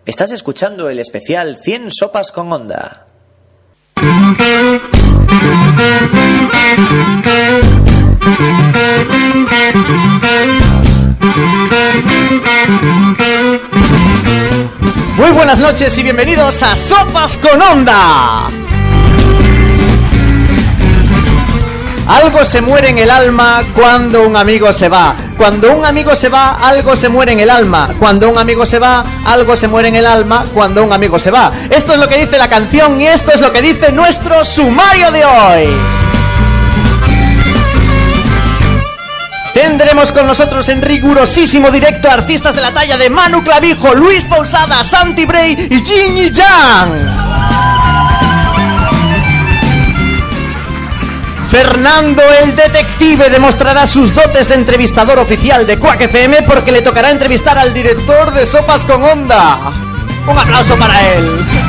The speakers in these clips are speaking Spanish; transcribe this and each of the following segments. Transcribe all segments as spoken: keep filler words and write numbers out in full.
Estás escuchando el especial cien sopas con Onda. Muy buenas noches y bienvenidos a Sopas con Onda. Algo se muere en el alma cuando un amigo se va. Cuando un amigo se va, algo se muere en el alma. Cuando un amigo se va, algo se muere en el alma. Cuando un amigo se va. Esto es lo que dice la canción y esto es lo que dice nuestro sumario de hoy. Tendremos con nosotros en rigurosísimo directo a artistas de la talla de Manu Clavijo, Luis Pousada, Santi Bray y Jinny Yang. Fernando el Detective demostrará sus dotes de entrevistador oficial de Quack F M porque le tocará entrevistar al director de Sopas con Onda. Un aplauso para él.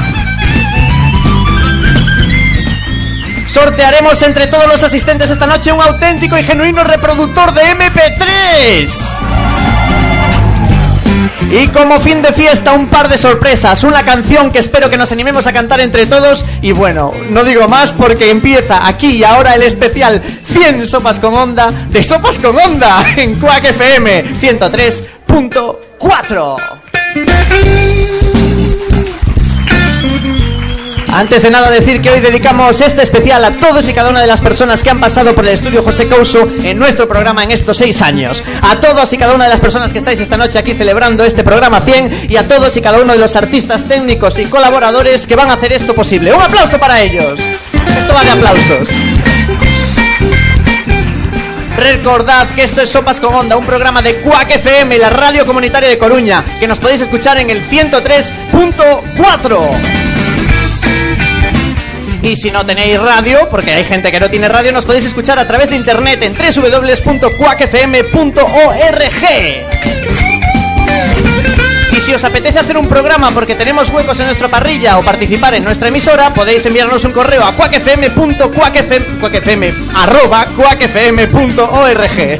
Sortearemos entre todos los asistentes esta noche un auténtico y genuino reproductor de eme pe tres. Y como fin de fiesta, un par de sorpresas, una canción que espero que nos animemos a cantar entre todos. Y bueno, no digo más porque empieza aquí y ahora el especial cien sopas con Onda de Sopas con Onda en Quack F M ciento tres punto cuatro. Antes de nada decir que hoy dedicamos este especial a todos y cada una de las personas que han pasado por el estudio José Couso en nuestro programa en estos seis años. A todos y cada una de las personas que estáis esta noche aquí celebrando este programa cien y a todos y cada uno de los artistas técnicos y colaboradores que van a hacer esto posible. ¡Un aplauso para ellos! Esto va de aplausos. Recordad que esto es Sopas con Onda, un programa de Quack F M, la radio comunitaria de Coruña, que nos podéis escuchar en el ciento tres punto cuatro. Y si no tenéis radio, porque hay gente que no tiene radio, nos podéis escuchar a través de internet en doble u doble u doble u punto quack f m punto org. Y si os apetece hacer un programa porque tenemos huecos en nuestra parrilla o participar en nuestra emisora, podéis enviarnos un correo a quackfm punto quackfm arroba quackfm punto org.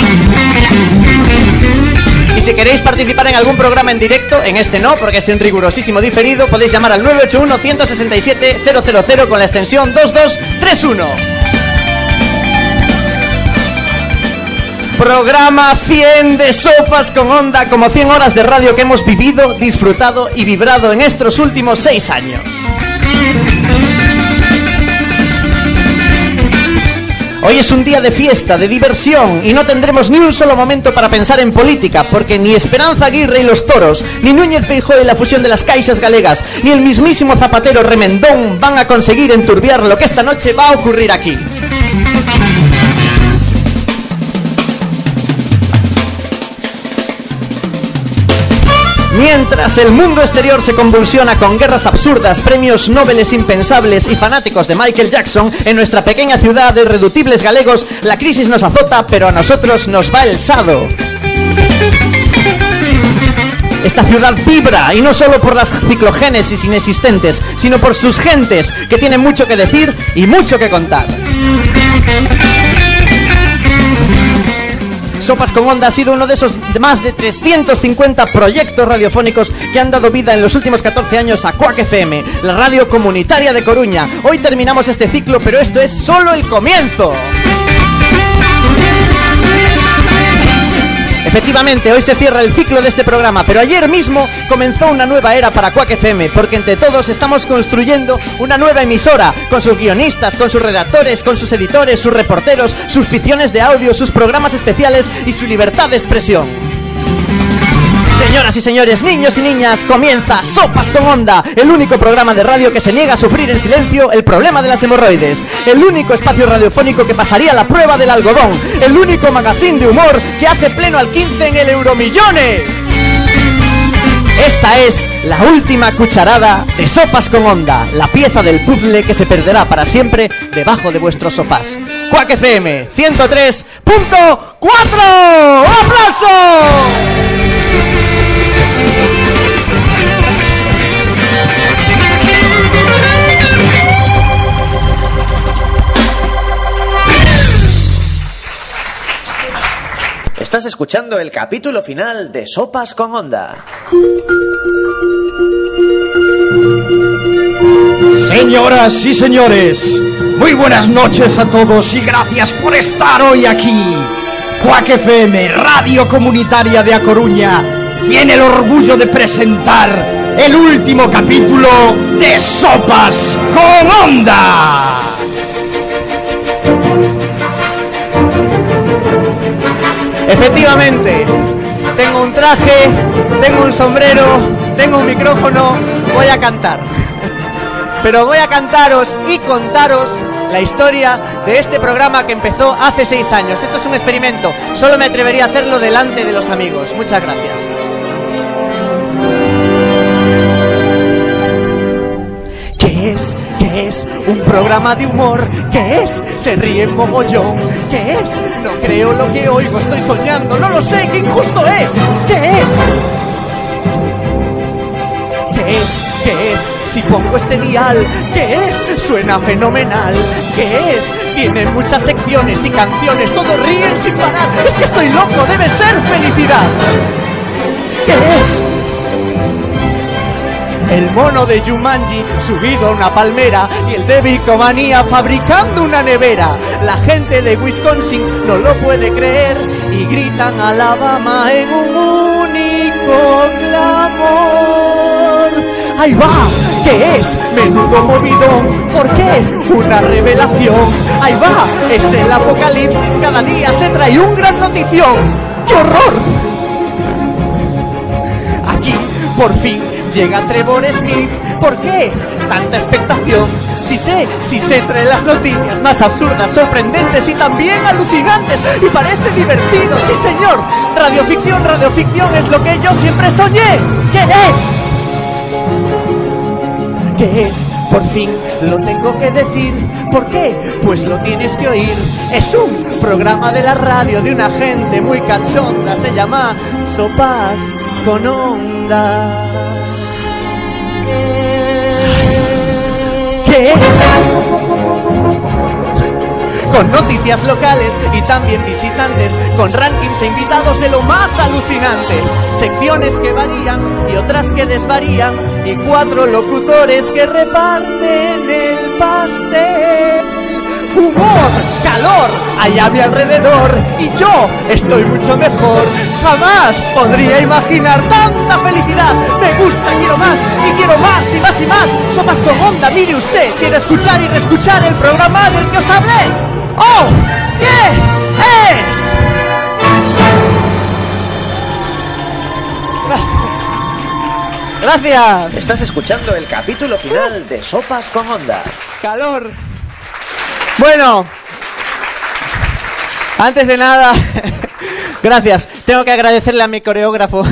Y si queréis participar en algún programa en directo, en este no, porque es en rigurosísimo diferido, podéis llamar al nueve ocho uno, uno seis siete, cero cero cero con la extensión dos dos tres uno. Programa cien de Sopas con Onda, como cien horas de radio que hemos vivido, disfrutado y vibrado en estos últimos seis años. Hoy es un día de fiesta, de diversión, y no tendremos ni un solo momento para pensar en política, porque ni Esperanza Aguirre y los toros, ni Núñez Feijóo y la fusión de las caixas galegas, ni el mismísimo Zapatero Remendón van a conseguir enturbiar lo que esta noche va a ocurrir aquí. Mientras el mundo exterior se convulsiona con guerras absurdas, premios Nobel impensables y fanáticos de Michael Jackson, en nuestra pequeña ciudad de irreductibles galegos, la crisis nos azota, pero a nosotros nos va el sado. Esta ciudad vibra, y no solo por las ciclogénesis inexistentes, sino por sus gentes, que tienen mucho que decir y mucho que contar. Sopas con Onda ha sido uno de esos más de trescientos cincuenta proyectos radiofónicos que han dado vida en los últimos catorce años a Quack F M, la radio comunitaria de Coruña. Hoy terminamos este ciclo, pero esto es solo el comienzo. Efectivamente, hoy se cierra el ciclo de este programa, pero ayer mismo comenzó una nueva era para Quack F M, porque entre todos estamos construyendo una nueva emisora, con sus guionistas, con sus redactores, con sus editores, sus reporteros, sus ficciones de audio, sus programas especiales y su libertad de expresión. Señoras y señores, niños y niñas, comienza Sopas con Onda, el único programa de radio que se niega a sufrir en silencio el problema de las hemorroides, el único espacio radiofónico que pasaría la prueba del algodón, el único magazine de humor que hace pleno al quince en el Euromillones. Esta es la última cucharada de Sopas con Onda, la pieza del puzzle que se perderá para siempre debajo de vuestros sofás. Quack F M ciento tres punto cuatro. ¡Aplauso! Estás escuchando el capítulo final de Sopas con Onda. Señoras y señores, muy buenas noches a todos y gracias por estar hoy aquí. Quack F M, Radio Comunitaria de A Coruña, tiene el orgullo de presentar el último capítulo de Sopas con Onda. Efectivamente, tengo un traje, tengo un sombrero, tengo un micrófono, voy a cantar. Pero voy a cantaros y contaros la historia de este programa que empezó hace seis años. Esto es un experimento, solo me atrevería a hacerlo delante de los amigos. Muchas gracias. ¿Qué es? ¿Qué es? Un programa de humor. ¿Qué es? Se ríe mogollón. ¿Qué es? No creo lo que oigo, estoy soñando. No lo sé, qué injusto es. ¿Qué es? ¿Qué es? ¿Qué es? Si pongo este dial, ¿qué es? Suena fenomenal. ¿Qué es? Tiene muchas secciones y canciones, todos ríen sin parar. Es que estoy loco, debe ser felicidad. ¿Qué es? El mono de Jumanji subido a una palmera y el de Bicomanía fabricando una nevera. La gente de Wisconsin no lo puede creer y gritan Alabama en un único clamor. ¡Ahí va! ¿Qué es? Menudo movidón. ¿Por qué? Una revelación. ¡Ahí va! Es el apocalipsis. Cada día se trae un gran notición. ¡Qué horror! Aquí, por fin, llega Trevor Smith. ¿Por qué? Tanta expectación. Si sé, si sé trae las noticias más absurdas, sorprendentes y también alucinantes. Y parece divertido, sí señor. Radioficción, radioficción es lo que yo siempre soñé. ¿Qué es? ¿Qué es? Por fin lo tengo que decir. ¿Por qué? Pues lo tienes que oír. Es un programa de la radio de una gente muy cachonda. Se llama Sopas con Onda. ¿Qué es? Con noticias locales y también visitantes, con rankings e invitados de lo más alucinante, secciones que varían y otras que desvarían, y cuatro locutores que reparten el pastel. Humor, calor, hay a mi alrededor y yo estoy mucho mejor. Jamás podría imaginar tanta felicidad. Me gusta, quiero más y quiero más y más y más. Sopas con Onda, mire usted, quiere escuchar y reescuchar el programa del que os hablé. ¡Oh! ¿Qué es? Gracias. Estás escuchando el capítulo final de Sopas con Onda. Calor. Bueno, antes de nada, gracias. Tengo que agradecerle a mi coreógrafo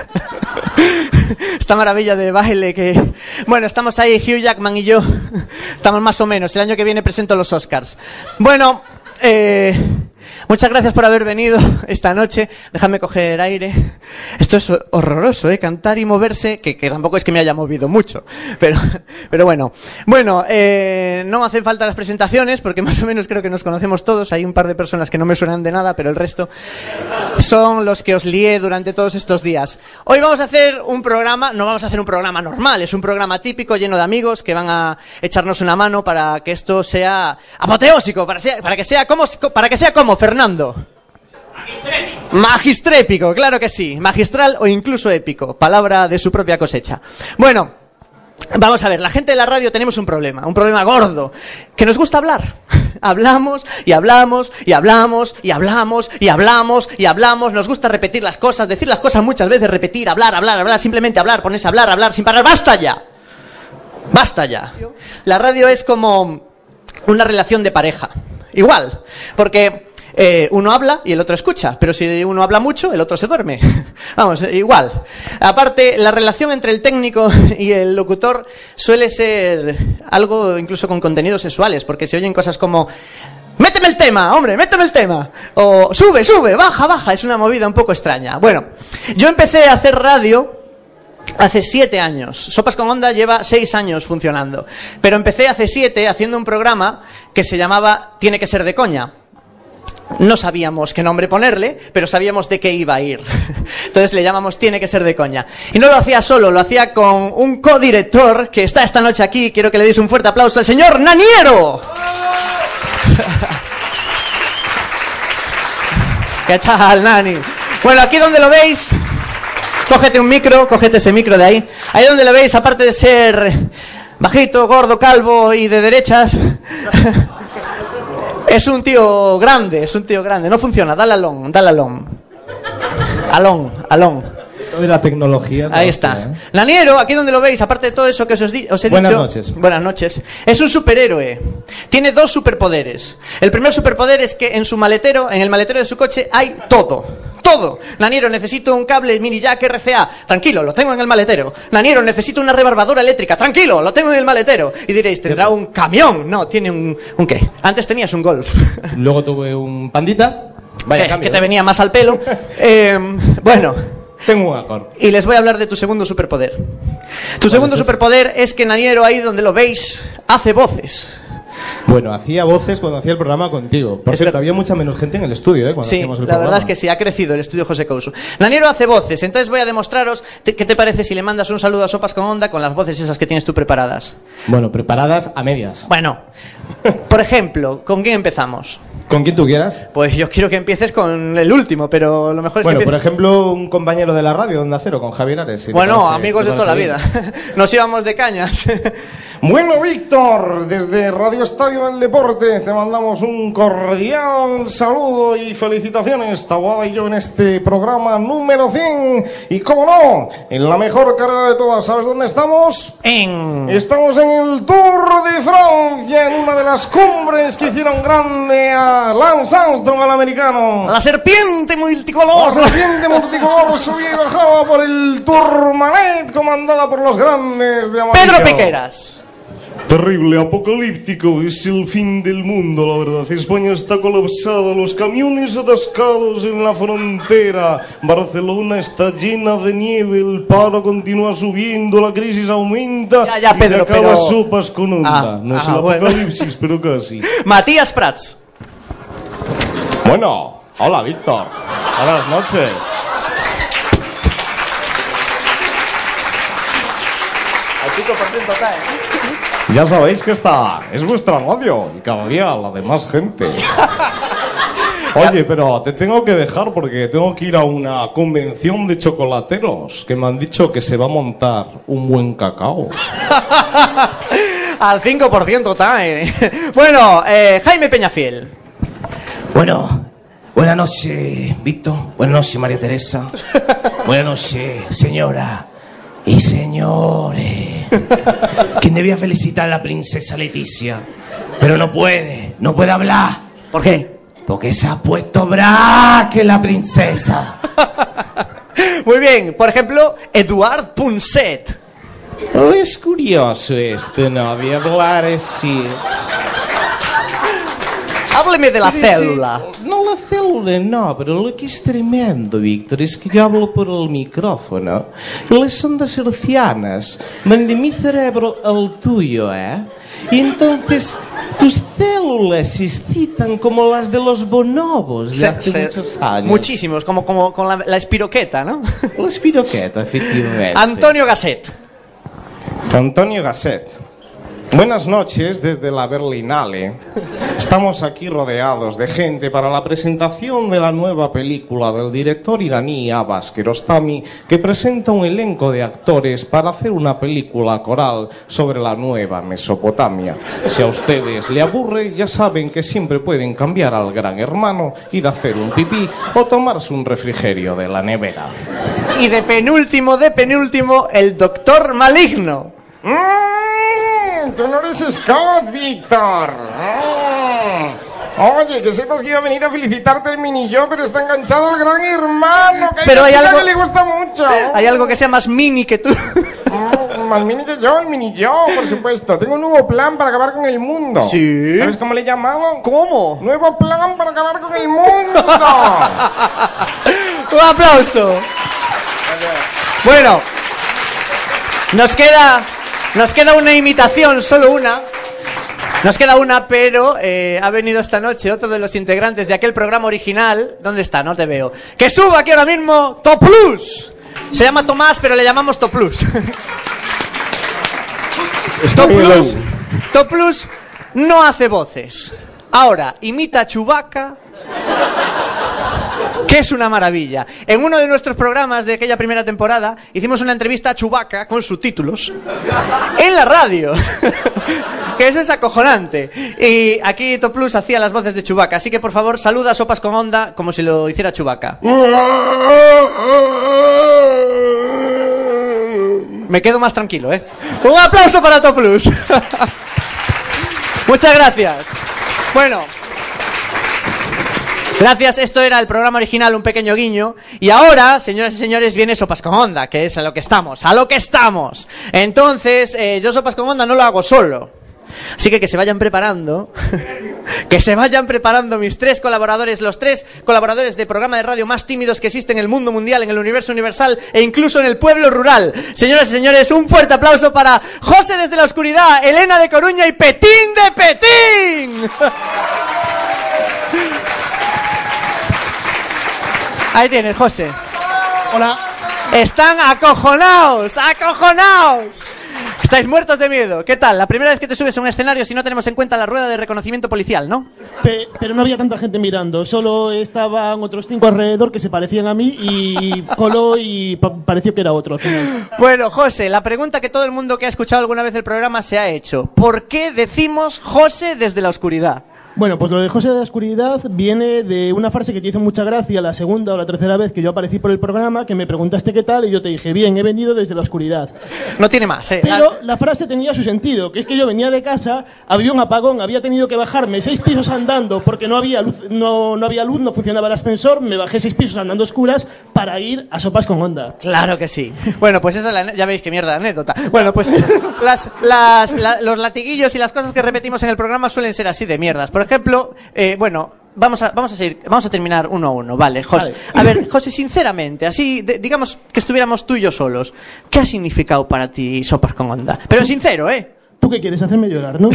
esta maravilla de baile que... Bueno, estamos ahí, Hugh Jackman y yo. Estamos más o menos. El año que viene presento los Oscars. Bueno, eh... muchas gracias por haber venido esta noche. Déjame coger aire. Esto es horroroso, ¿eh? Cantar y moverse, que, que tampoco es que me haya movido mucho. Pero, pero bueno. Bueno, eh, no hacen falta las presentaciones, porque más o menos creo que nos conocemos todos. Hay un par de personas que no me suenan de nada, pero el resto son los que os lié durante todos estos días. Hoy vamos a hacer un programa, no vamos a hacer un programa normal, es un programa típico lleno de amigos que van a echarnos una mano para que esto sea apoteósico, para, sea, para que sea como, para que sea como Fernando. Magistrépico. Magistrépico, claro que sí. Magistral o incluso épico. Palabra de su propia cosecha. Bueno, vamos a ver. La gente de la radio tenemos un problema. Un problema gordo. Que nos gusta hablar. Hablamos y hablamos y hablamos y hablamos y hablamos y hablamos. Nos gusta repetir las cosas, decir las cosas muchas veces, repetir, hablar, hablar, hablar. Simplemente hablar, ponerse a hablar, hablar sin parar. ¡Basta ya! ¡Basta ya! La radio es como una relación de pareja. Igual. Porque... Eh, uno habla y el otro escucha, pero si uno habla mucho, el otro se duerme. Vamos, igual. Aparte, la relación entre el técnico y el locutor suele ser algo incluso con contenidos sexuales, porque se oyen cosas como ¡méteme el tema, hombre, méteme el tema! O ¡sube, sube, baja, baja! Es una movida un poco extraña. Bueno, yo empecé a hacer radio hace siete años. Sopas con Onda lleva seis años funcionando, pero empecé hace siete haciendo un programa que se llamaba Tiene que ser de coña. No sabíamos qué nombre ponerle, pero sabíamos de qué iba a ir. Entonces le llamamos Tiene que ser de coña. Y no lo hacía solo, lo hacía con un codirector que está esta noche aquí. Quiero que le deis un fuerte aplauso al señor Naniero. ¿Qué tal, Nani? Bueno, aquí donde lo veis, cógete un micro, cógete ese micro de ahí. Ahí donde lo veis, aparte de ser bajito, gordo, calvo y de derechas... Es un tío grande, es un tío grande. No funciona, dale alón, dale alón. Alón, alón. De la tecnología. Ahí está. Hostia, ¿eh? Naniero, aquí donde lo veis, aparte de todo eso que os, di os he Buenas dicho... noches. Buenas noches. Es un superhéroe. Tiene dos superpoderes. El primer superpoder es que en su maletero, en el maletero de su coche, hay todo. Todo. Naniero, necesito un cable mini jack R C A. Tranquilo, lo tengo en el maletero. Naniero, necesito una rebarbadora eléctrica. Tranquilo, lo tengo en el maletero. Y diréis, ¿tendrá un camión? No, tiene un... ¿Un qué? Antes tenías un Golf. Luego tuve un Pandita. Vaya eh, cambio, que te ¿eh? venía más al pelo. eh, bueno... Tengo un acorde. Y les voy a hablar de tu segundo superpoder. Tu segundo es ese? superpoder es que Naniero, ahí donde lo veis, hace voces. Bueno, hacía voces cuando hacía el programa contigo. Por Es cierto, ver- había mucha menos gente en el estudio, ¿eh? Cuando Sí, hacíamos el la programa. verdad es que sí, ha crecido el estudio José Couso. Naniero hace voces, entonces voy a demostraros te- qué te parece si le mandas un saludo a Sopas con Onda con las voces esas que tienes tú preparadas. Bueno, preparadas a medias. Bueno, por ejemplo, ¿con quién empezamos? Con quien tú quieras. Pues yo quiero que empieces con el último, pero lo mejor es Bueno, que por empieces... ejemplo, un compañero de la radio de Onda Cero, con Javier Ares. si te Bueno, parece- amigos si de te toda la vida. parece Nos íbamos de cañas. Bueno, Víctor, desde Radio Estadio del Deporte te mandamos un cordial saludo y felicitaciones, Taboada y yo, en este programa número cien. Y cómo no, en la mejor carrera de todas. ¿Sabes dónde estamos? En... Estamos en el Tour de Francia, en una de las cumbres que hicieron grande a Lance Armstrong, al americano. La serpiente La multicolor. serpiente multicolor subía y bajaba por el Tourmalet, comandada por los grandes de amarillo. Pedro Piqueras. Terrible, apocalíptico, es el fin del mundo, la verdad. España está colapsada, los camiones atascados en la frontera. Barcelona está llena de nieve, el paro continúa subiendo, la crisis aumenta. Ya, ya, y Pedro, se acaba pero- Sopas con Onda. Ah, no es ah, el bueno. apocalipsis, pero casi. Matías Prats. Bueno, hola, Víctor. Buenas noches. Ya sabéis que esta es vuestra radio y cada día la de más gente. Oye, pero te tengo que dejar porque tengo que ir a una convención de chocolateros que me han dicho que se va a montar un buen cacao. Al cinco por ciento está, eh. Bueno, eh, Jaime Peñafiel. Bueno, buenas noches, Víctor. Buenas noches, María Teresa. Buenas noches, señora y señores. Quien debía felicitar a la princesa Leticia, pero no puede, no puede hablar. ¿Por qué? Porque se ha puesto braque la princesa. Muy bien, por ejemplo, Eduard Punset. Oh, es curioso esto, no voy a hablar así. Hábleme de la Quiere decir, célula. No, la célula no, pero lo que es tremendo, Víctor, es que yo hablo por el micrófono y las ondas hercianas van de mi cerebro al tuyo, ¿eh? Y entonces tus células se excitan como las de los bonobos de Se- hace se- muchos años. Muchísimos, como, como con la, la espiroqueta, ¿no? La espiroqueta, efectivamente. Antonio Gasset. Antonio Gasset. Buenas noches desde la Berlinale. Estamos aquí rodeados de gente para la presentación de la nueva película del director iraní Abbas Kiarostami, que presenta un elenco de actores para hacer una película coral sobre la nueva Mesopotamia. Si a ustedes le aburre, ya saben que siempre pueden cambiar al gran hermano, ir a hacer un pipí o tomarse un refrigerio de la nevera. Y de penúltimo, de penúltimo, el doctor Maligno. Mm, tú no eres Scott, Víctor. Mm. Oye, que sepas que iba a venir a felicitarte el mini yo, pero está enganchado al gran hermano. Que Pero hay hay una chica algo- que le gusta mucho. Hay algo que sea más mini que tú. Mm, más mini que yo, el mini yo, por supuesto. Tengo un nuevo plan para acabar con el mundo. ¿Sí? ¿Sabes cómo le he llamado? ¿Cómo? Nuevo plan para acabar con el mundo. Un aplauso. Bueno, nos queda, nos queda una imitación, solo una. Nos queda una, pero eh, ha venido esta noche otro de los integrantes de aquel programa original. ¿Dónde está? No te veo. ¡Que suba aquí ahora mismo! ¡Toplus! Se llama Tomás, pero le llamamos Toplus. Toplus, Toplus no hace voces. Ahora, imita a Chewbacca, que es una maravilla. En uno de nuestros programas de aquella primera temporada hicimos una entrevista a Chewbacca con subtítulos en la radio. Que eso es acojonante. Y aquí Toplus hacía las voces de Chewbacca. Así que por favor saluda a Sopas con Onda como si lo hiciera Chewbacca. Me quedo más tranquilo, ¿eh? Un aplauso para Toplus. Muchas gracias. Bueno, gracias, esto era el programa original, un pequeño guiño. Y ahora, señoras y señores, viene Sopas con Onda, que es a lo que estamos, a lo que estamos. Entonces, eh, yo Sopas con Onda no lo hago solo. Así que que se vayan preparando, que se vayan preparando mis tres colaboradores, los tres colaboradores de programa de radio más tímidos que existe en el mundo mundial, en el universo universal e incluso en el pueblo rural. Señoras y señores, un fuerte aplauso para José desde la oscuridad, Elena de Coruña y Petín de Petín. Ahí tienes, José. Hola. Están acojonados, acojonados. Estáis muertos de miedo. ¿Qué tal? La primera vez que te subes a un escenario si no tenemos en cuenta la rueda de reconocimiento policial, ¿no? Pe pero no había tanta gente mirando. Solo estaban otros cinco alrededor que se parecían a mí y coló y pa pareció que era otro al final. Bueno, José, la pregunta que todo el mundo que ha escuchado alguna vez el programa se ha hecho. ¿Por qué decimos José desde la oscuridad? Bueno, pues lo de José de la Oscuridad viene de una frase que te hizo mucha gracia la segunda o la tercera vez que yo aparecí por el programa, que me preguntaste qué tal y yo te dije, bien, he venido desde la oscuridad. No tiene más, ¿eh? Pero la frase tenía su sentido, que es que yo venía de casa, había un apagón, había tenido que bajarme seis pisos andando porque no había luz, no, no había luz, no funcionaba el ascensor, me bajé seis pisos andando oscuras para ir a Sopas con Onda. Claro que sí. Bueno, pues esa es la, ya veis qué mierda de anécdota. Bueno, pues las, las, la, los latiguillos y las cosas que repetimos en el programa suelen ser así de mierdas. Por ejemplo, eh, bueno, vamos a, vamos a seguir, vamos a terminar uno a uno, vale, José. A ver, José, sinceramente, así, de, digamos que estuviéramos tú y yo solos, ¿qué ha significado para ti Sopas con Onda? Pero sincero, ¿eh? ¿Tú qué quieres? Hacerme llorar, ¿no?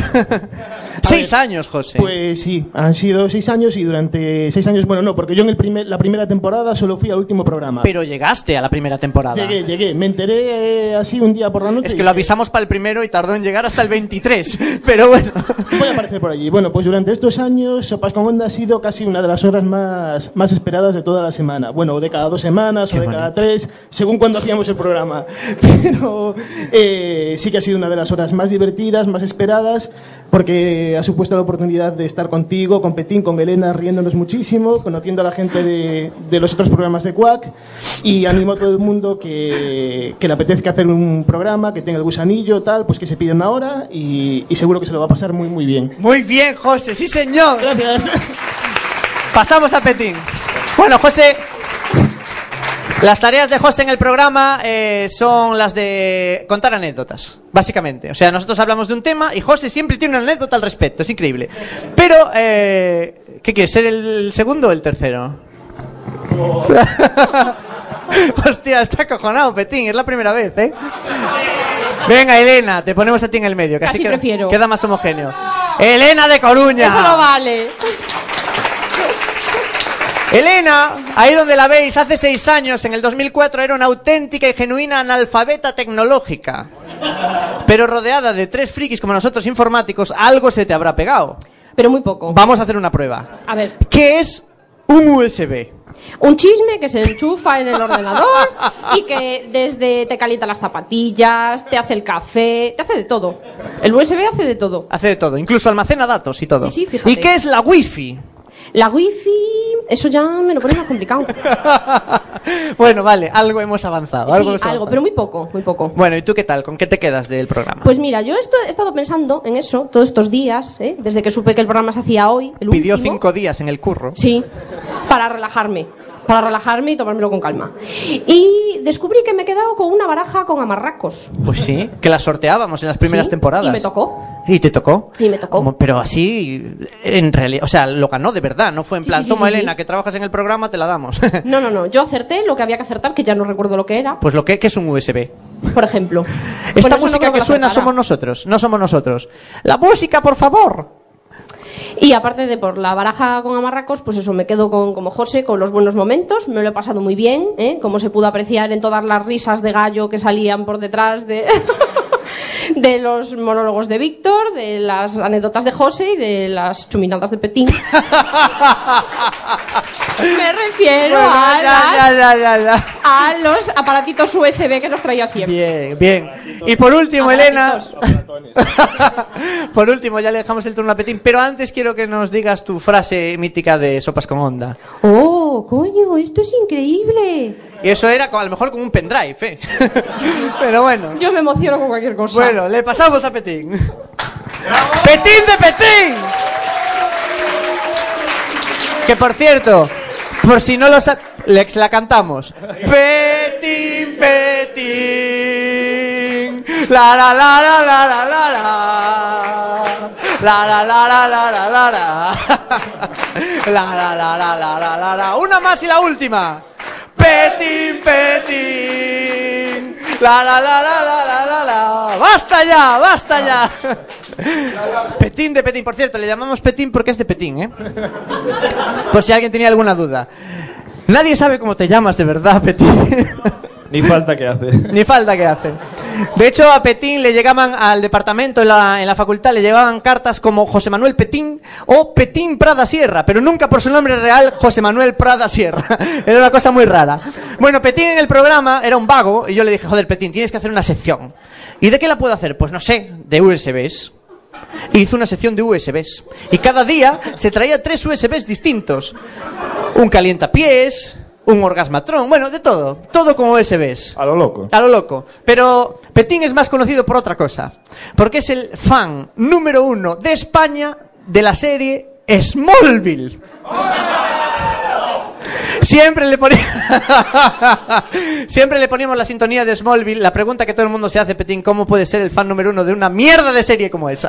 Seis ver, años, José. Pues sí, han sido seis años y durante seis años, bueno, no, porque yo en el primer, la primera temporada solo fui al último programa. Pero llegaste a la primera temporada. Llegué, llegué. Me enteré eh, así un día por la noche. Es que lo avisamos para el primero y tardó en llegar hasta el veintitrés, pero bueno. Voy a aparecer por allí. Bueno, pues durante estos años Sopas con Onda ha sido casi una de las horas más, más esperadas de toda la semana. Bueno, de cada dos semanas Qué o de bonito. Cada tres, según cuando hacíamos el programa. Pero eh, sí que ha sido una de las horas más divertidas, más esperadas, porque ha supuesto la oportunidad de estar contigo, con Petín, con Elena, riéndonos muchísimo, conociendo a la gente de, de los otros programas de Quack, y animo a todo el mundo que, que le apetezca hacer un programa, que tenga el gusanillo, tal, pues que se pida una hora y, y seguro que se lo va a pasar muy, muy bien. Muy bien, José, sí señor. Gracias. Pasamos a Petín. Bueno, José, las tareas de José en el programa eh, son las de contar anécdotas, básicamente. O sea, nosotros hablamos de un tema y José siempre tiene una anécdota al respecto, es increíble. Pero, eh, ¿qué quieres, ser el segundo o el tercero? Oh. Hostia, está acojonado, Petín, es la primera vez, ¿eh? Venga, Elena, te ponemos a ti en el medio, que Casi así queda, prefiero. queda más homogéneo. Elena de Coruña. Eso no vale. Elena, ahí donde la veis, hace seis años, en el dos mil cuatro, era una auténtica y genuina analfabeta tecnológica. Pero rodeada de tres frikis como nosotros informáticos, algo se te habrá pegado. Pero muy poco. Vamos a hacer una prueba. A ver. ¿Qué es un U S B? Un chisme que se enchufa en el ordenador y que desde te calienta las zapatillas, te hace el café, te hace de todo. El U S B hace de todo. Hace de todo, incluso almacena datos y todo. Sí, sí, fíjate. ¿Y qué es la Wi-Fi? La wifi, eso ya me lo pone más complicado. Bueno, vale, algo hemos avanzado. Sí, algo, hemos algo avanzado. pero muy poco, muy poco. Bueno, ¿y tú qué tal? ¿Con qué te quedas del programa? Pues mira, yo esto, he estado pensando en eso todos estos días, ¿eh? Desde que supe que el programa se hacía hoy, el Pidió último. cinco días en el curro. Sí, para relajarme. para relajarme y tomármelo con calma. Y descubrí que me he quedado con una baraja con amarracos. Pues sí, que la sorteábamos en las primeras Sí, temporadas. y me tocó. ¿Y te tocó? Y me tocó. Como- Pero así, en realidad, o sea, lo ganó de verdad, no fue en Sí, plan, sí, sí, toma sí, sí. Elena, que trabajas en el programa, te la damos. No, no, no. Yo acerté lo que había que acertar, que ya no recuerdo lo que era, Pues lo que, que es un U S B. por ejemplo. Esta Bueno, eso no música creo que lo suena acertara. somos nosotros, no somos nosotros. La música, por favor. Y aparte de por la baraja con amarracos, pues eso, me quedo con, como José, con los buenos momentos. Me lo he pasado muy bien, ¿eh? Como se pudo apreciar en todas las risas de gallo que salían por detrás de... de los monólogos de Víctor, de las anécdotas de José y de las chuminadas de Petín. Me refiero Bueno, a, ya, las- ya, ya, ya, ya. a los aparatitos U S B que nos traía siempre. Bien, bien. Y por último, Elena. Aparatitos. Por último, ya le dejamos el turno a Petín, pero antes quiero que nos digas tu frase mítica de Sopas con Onda. ¡Oh, coño! ¡Esto es increíble! Y eso era con- a lo mejor con un pendrive, ¿eh? Pero bueno. Yo me emociono con cualquier cosa. Bueno, le pasamos a Petín. ¡Petín de Petín! Que por cierto, por si no lo sa- le la cantamos. Petín, Petín. La la la la la la la la. La la la la la la la la. La la la la la la la la. Una más y la última. Petín, Petín. La la la la la la la la. Basta ya, basta ya. Petín de Petín, por cierto, le llamamos Petín porque es de Petín, ¿eh? Por si alguien tenía alguna duda. Nadie sabe cómo te llamas de verdad, Petín. Ni falta que hace. Ni falta que hace. De hecho, a Petín le llegaban al departamento en la, en la facultad, le llegaban cartas como José Manuel Petín o Petín Prada Sierra, pero nunca por su nombre real, José Manuel Prada Sierra. Era una cosa muy rara. Bueno, Petín en el programa era un vago y yo le dije, joder, Petín, tienes que hacer una sección. ¿Y de qué la puedo hacer? Pues no sé, de U S Bs. Hizo una sección de U S Bs. Y cada día se traía tres U S Bs distintos. Un calientapiés, un orgasmatrón, bueno, de todo. Todo con U S Bs. A lo loco. A lo loco. Pero Petín es más conocido por otra cosa. Porque es el fan número uno de España de la serie Smallville. Siempre le poníamos Siempre le poníamos la sintonía de Smallville. La pregunta que todo el mundo se hace, Petín, ¿cómo puede ser el fan número uno de una mierda de serie como esa?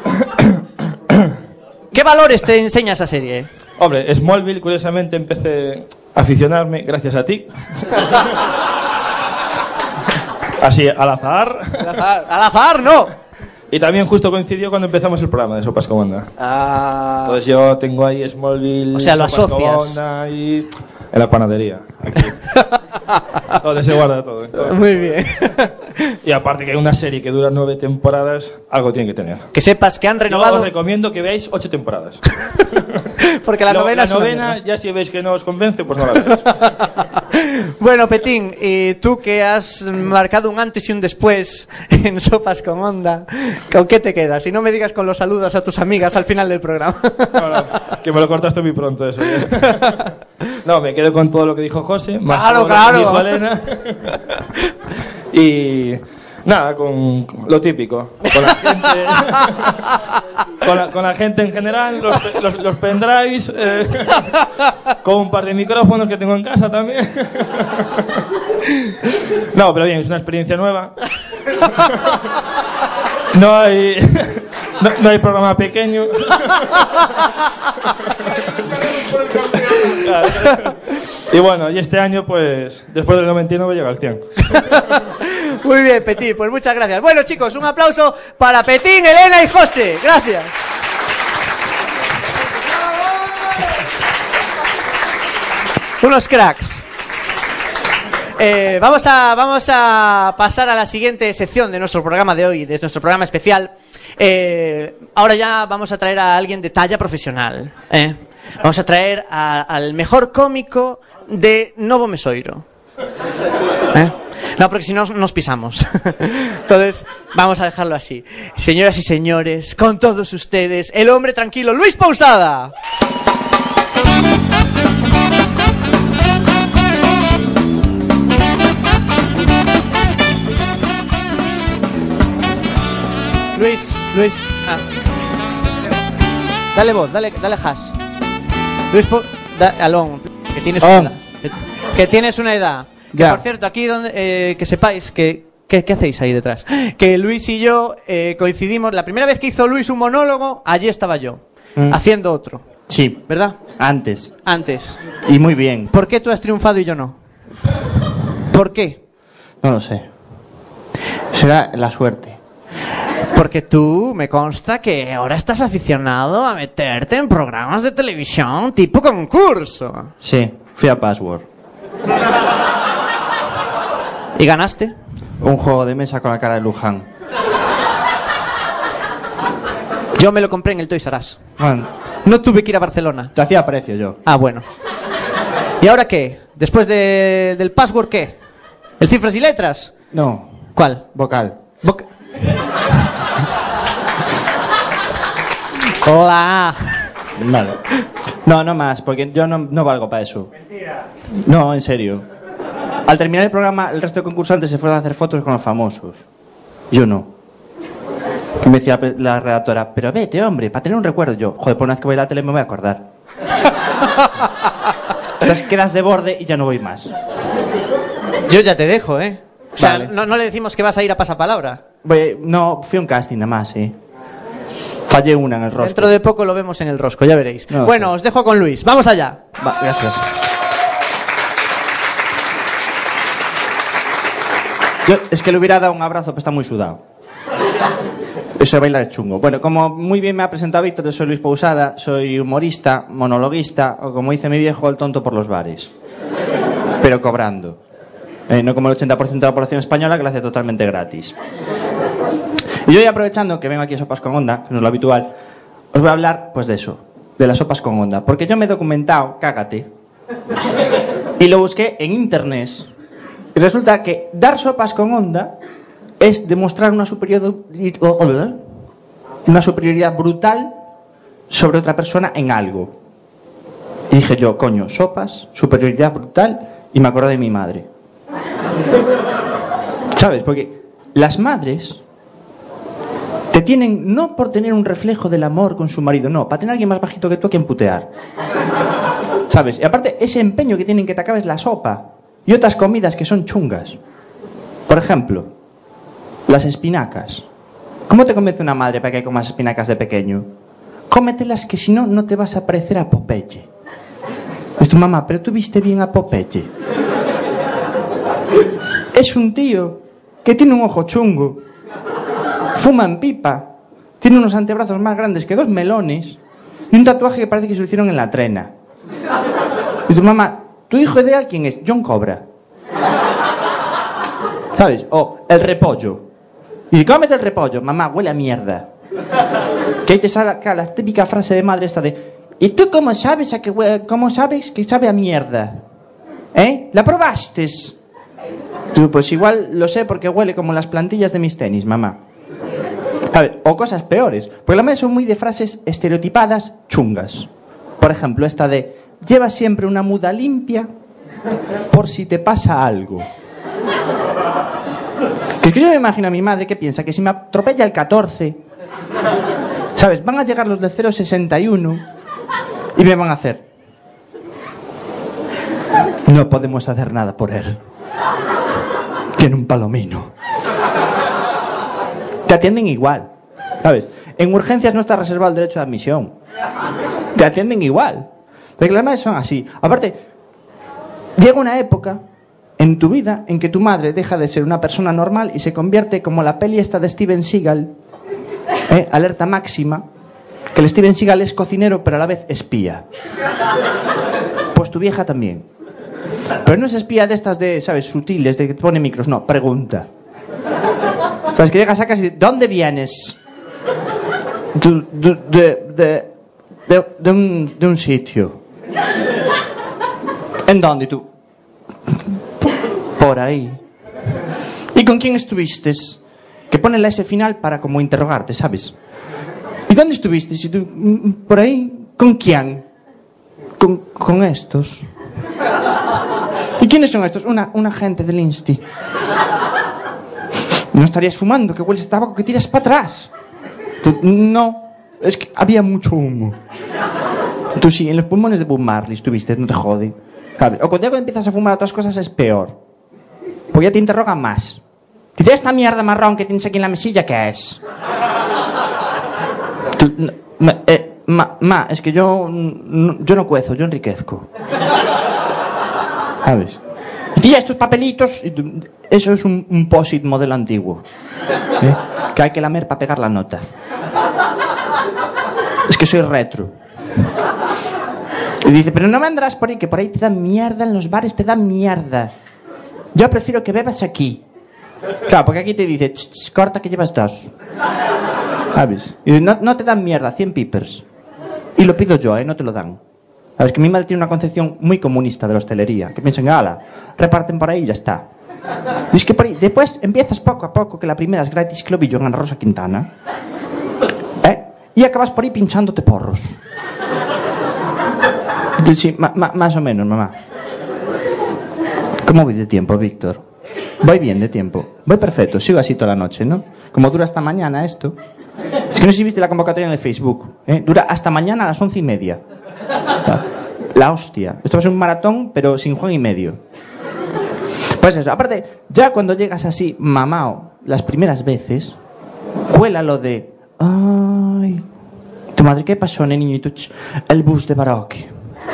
¿Qué valores te enseña esa serie? Hombre, Smallville, curiosamente, empecé a aficionarme gracias a ti. Así, al azar. Al azar, al azar no. Y también justo coincidió cuando empezamos el programa de Sopas con Onda. Ah. Entonces yo tengo ahí Smallville, O sea, lo Sopas con asocias. Onda y en la panadería. Aquí. Donde se guarda todo. Muy bien. Y aparte que hay una serie que dura nueve temporadas, algo tiene que tener. Que sepas que han Yo renovado. os recomiendo que veáis ocho temporadas. Porque la Lo- novena la es una novena, mierda. ya si veis que no os convence, pues no la veis. Bueno, Petín, y tú que has marcado un antes y un después en Sopas con Onda, ¿con qué te quedas? Y no me digas con los saludos a tus amigas al final del programa. Bueno, que me lo cortaste muy pronto eso. ¿eh? No, me quedo con todo lo que dijo José, más Claro, todo lo claro. que dijo Elena. Y nada, con lo típico. Con la gente, con la, con la gente en general, los, los, los pendrives, eh, con un par de micrófonos que tengo en casa también. No, pero bien, es una experiencia nueva. No hay, no, no hay programa pequeño. Claro. Y bueno, y este año, pues, después del noventa y nueve llega al cien. Muy bien, Petín, pues muchas gracias. Bueno, chicos, un aplauso para Petín, Elena y José. Gracias. Unos cracks. Eh, vamos a vamos a pasar a la siguiente sección de nuestro programa de hoy, de nuestro programa especial. Eh, ahora ya vamos a traer a alguien de talla profesional. ¿eh? Vamos a traer a- al mejor cómico de Novo Mesoiro. ¿Eh? No, porque si no nos pisamos. Entonces, vamos a dejarlo así. Señoras y señores, con todos ustedes, el hombre tranquilo, Luis Pousada. Luis, Luis. Ah. Dale voz, dale, dale hash. Luis, po da, Alon, que tienes On. cola. Que Que tienes una edad. Que Ya. por cierto, aquí donde, eh, que sepáis que... ¿Qué, ¿Qué hacéis ahí detrás? Que Luis y yo eh, coincidimos. La primera vez que hizo Luis un monólogo, allí estaba yo, Mm. haciendo otro. Sí, ¿Verdad? antes. Antes. Y muy bien. ¿Por qué tú has triunfado y yo no? ¿Por qué? No lo sé. Será la suerte. Porque tú me consta que ahora estás aficionado a meterte en programas de televisión tipo concurso. Sí, fui a Password. ¿Y ganaste? Un juego de mesa con la cara de Luján. Yo me lo compré en el Toys R Us. Bueno, No tuve que ir a Barcelona. te hacía precio yo. Ah, bueno. ¿Y ahora qué? ¿Después de- del password qué? ¿El cifras y letras? No, ¿Cuál? vocal. Boc- Hola. Vale. No, no más, porque yo no, no valgo para eso. Mentira. No, en serio. Al terminar el programa, el resto de concursantes se fueron a hacer fotos con los famosos. Yo no. Y me decía la redactora, pero vete, hombre, para tener un recuerdo. Yo, joder, por una vez que voy a la tele me voy a acordar. Entonces quedas de borde y ya no voy más. Yo ya te dejo, ¿eh? O sea, Vale. no, no le decimos que vas a ir a pasapalabra. Voy- no, fui a un casting nada más, sí. Fallé una en el rostro. Dentro de poco lo vemos en el rosco, ya veréis. No, bueno, sí. os dejo con Luis. Vamos allá. Va, gracias. Yo es que le hubiera dado un abrazo, pero está muy sudado. Eso de bailar es chungo. Bueno, como muy bien me ha presentado Víctor, yo soy Luis Pousada, soy humorista, monologuista, o como dice mi viejo, el tonto por los bares. Pero cobrando. Eh, no como el ochenta por ciento de la población española, que lo hace totalmente gratis. Y yo, y aprovechando que vengo aquí a Sopas con Onda, que no es lo habitual, os voy a hablar, pues, de eso, de las sopas con onda. Porque yo me he documentado, cágate, y lo busqué en internet. Y resulta que dar sopas con onda es demostrar una superioridad, una superioridad brutal sobre otra persona en algo. Y dije yo, coño, sopas, superioridad brutal, y me acordé de mi madre. ¿Sabes? Porque las madres te tienen, no por tener un reflejo del amor con su marido, no, para tener a alguien más bajito que tú a quien putear. ¿Sabes? Y aparte, ese empeño que tienen que te acabes la sopa y otras comidas que son chungas. Por ejemplo, las espinacas. ¿Cómo te convence una madre para que comas espinacas de pequeño? Cómetelas, que si no, no te vas a parecer a Popeye. Es tu mamá, pero tú viste bien a Popeye. Es un tío que tiene un ojo chungo, fuma en pipa, tiene unos antebrazos más grandes que dos melones y un tatuaje que parece que se lo hicieron en la trena. Dice, mamá, ¿tu hijo ideal quién es? John Cobra. ¿Sabes? O el repollo. Y cómete el repollo, mamá, huele a mierda. Que ahí te saca la típica frase de madre esta de, ¿y tú cómo sabes a que hue- cómo sabes que sabe a mierda? ¿Eh? ¿La probaste? Tú, pues igual lo sé porque huele como las plantillas de mis tenis, mamá. A ver, o cosas peores. Porque la mayoría son muy de frases estereotipadas chungas. Por ejemplo, esta de, lleva siempre una muda limpia por si te pasa algo. Que es que yo me imagino a mi madre que piensa que si me atropella el catorce, ¿sabes? Van a llegar los de cero sesenta y uno y me van a hacer, no podemos hacer nada por él. Tiene un palomino. Te atienden igual, ¿sabes? En urgencias no está reservado el derecho de admisión. Te atienden igual. Porque las madres son así. Aparte, llega una época en tu vida en que tu madre deja de ser una persona normal y se convierte como la peli esta de Steven Seagal, ¿eh? Alerta máxima, que el Steven Seagal es cocinero pero a la vez espía. Pues tu vieja también. Pero no es espía de estas de, ¿sabes? Sutiles, de que te pone micros, no, pregunta. ¿Sabes? Que llegas a casa y dices, ¿dónde vienes? De, de, de, de, de, de un, de un sitio. ¿En dónde tú? Por ahí. ¿Y con quién estuviste? Que pone la S final para como interrogarte, ¿sabes? ¿Y dónde estuviste? Si tú, por ahí, ¿con quién? Con, con estos. ¿Y quiénes son estos? Una, una gente del Insti. No estarías fumando, que hueles a tabaco, que tiras para atrás. Tú, no, es que había mucho humo. Tú sí, en los pulmones de Bob Marley estuviste, no te jode. ¿Sabes? O cuando empiezas a fumar otras cosas es peor. Porque ya te interrogan más. Dice, esta mierda marrón que tienes aquí en la mesilla, ¿qué es? Tú, no, ma, eh, ma, ma, es que yo no, yo no cuezo, yo enriquezco. ¿Sabes? Tía, estos papelitos, eso es un, un post-it modelo antiguo. ¿Eh? Que hay que lamer para pegar la nota. Es que soy retro. Y dice, pero no vendrás por ahí, que por ahí te dan mierda, en los bares te dan mierda. Yo prefiero que bebas aquí. Claro, porque aquí te dice, ch, ch, corta que llevas dos. ¿Sabes? Y no, no te dan mierda, cien pipers. Y lo pido yo, ¿eh? No te lo dan. ¿Sabes? Que mi madre tiene una concepción muy comunista de la hostelería. Que piensan, ala, reparten por ahí y ya está. Y es que por ahí, después empiezas poco a poco, que la primera es gratis clubillo en Ana Rosa Quintana. ¿Eh? Y acabas por ahí pinchándote porros. Sí, ma, ma, más o menos, mamá. ¿Cómo voy de tiempo, Víctor? Voy bien de tiempo. Voy perfecto, sigo así toda la noche, ¿no? Como dura hasta mañana esto. Es que no sé si viste la convocatoria en el Facebook, ¿eh? Dura hasta mañana a las once y media. La, la hostia. Esto va a ser un maratón, pero sin juego y medio. Pues eso, aparte, ya cuando llegas así, mamao, las primeras veces, cuela lo de... Ay... Tu madre, ¿qué pasó, niño? Y tú, el bus de Baroque.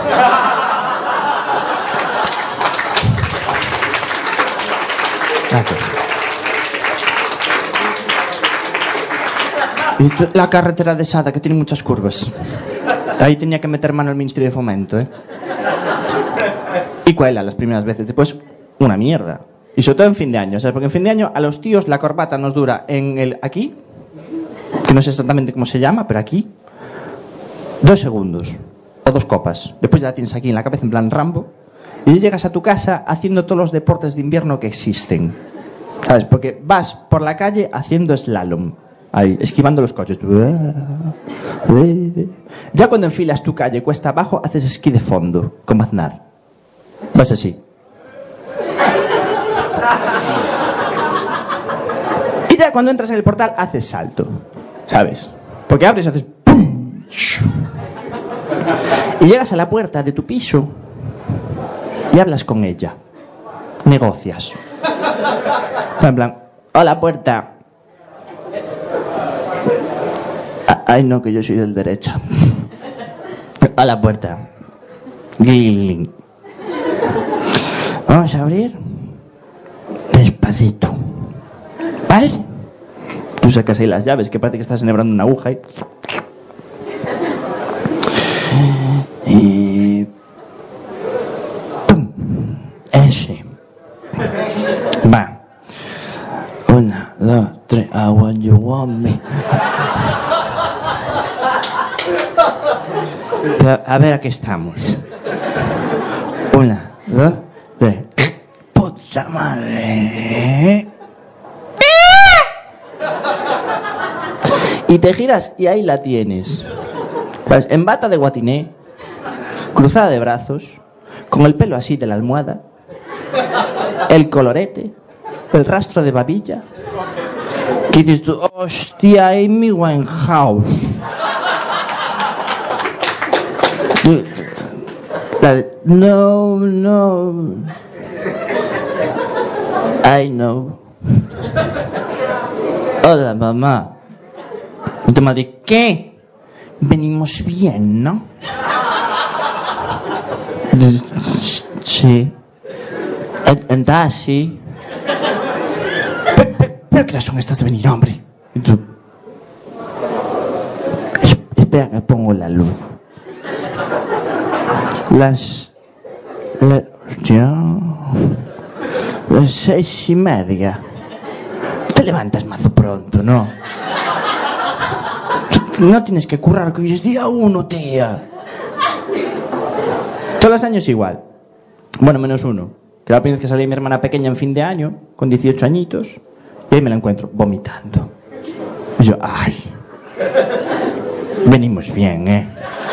La carretera de Sada, que tiene muchas curvas. Ahí tenía que meter mano el Ministerio de Fomento, ¿eh? Y cuela las primeras veces. Después, una mierda. Y sobre todo en fin de año, ¿sabes? Porque en fin de año a los tíos la corbata nos dura en el aquí, que no sé exactamente cómo se llama, pero aquí, dos segundos. O dos copas. Después ya la tienes aquí en la cabeza en plan Rambo. Y llegas a tu casa haciendo todos los deportes de invierno que existen. ¿Sabes? Porque vas por la calle haciendo slalom. Ahí, esquivando los coches. Ya cuando enfilas tu calle cuesta abajo, haces esquí de fondo, como Aznar. Vas así. Y ya cuando entras en el portal, haces salto. ¿Sabes? Porque abres y haces... ¡pum! Y llegas a la puerta de tu piso y hablas con ella. Negocias. En plan, hola, puerta. Ay, no, que yo soy del derecha. Hola, puerta. Gling. Vamos a abrir despacito. ¿Vale? Tú sacas ahí las llaves, que parece que estás enhebrando una aguja y... Y... ¡pum! Ese. Va. Una, dos, tres. I want you want me. A ver, aquí estamos. Una, dos, tres. ¡Puta madre! Y te giras y ahí la tienes. ¿Sabes? En bata de guatiné, cruzada de brazos, con el pelo así de la almohada, el colorete, el rastro de babilla. ¿Qué dices tú? Hostia, Amy Winehouse. La de, no, no. I know. Hola, mamá. Y tu madre, ¿qué? Venimos bien, ¿no? Sí. ¿Entás, sí? ¿Pero, pero, pero qué son estas de venir, hombre? Y tú... Espera que pongo la luz. Las... Las... Hostia... Las seis y media. Te levantas mazo pronto, ¿no? No tienes que currar, que hoy es día uno, tía. Todos los años igual. Bueno, menos uno. Que la primera vez que salí mi hermana pequeña en fin de año, con dieciocho añitos, y ahí me la encuentro vomitando. Y yo, ay... Venimos bien, ¿eh?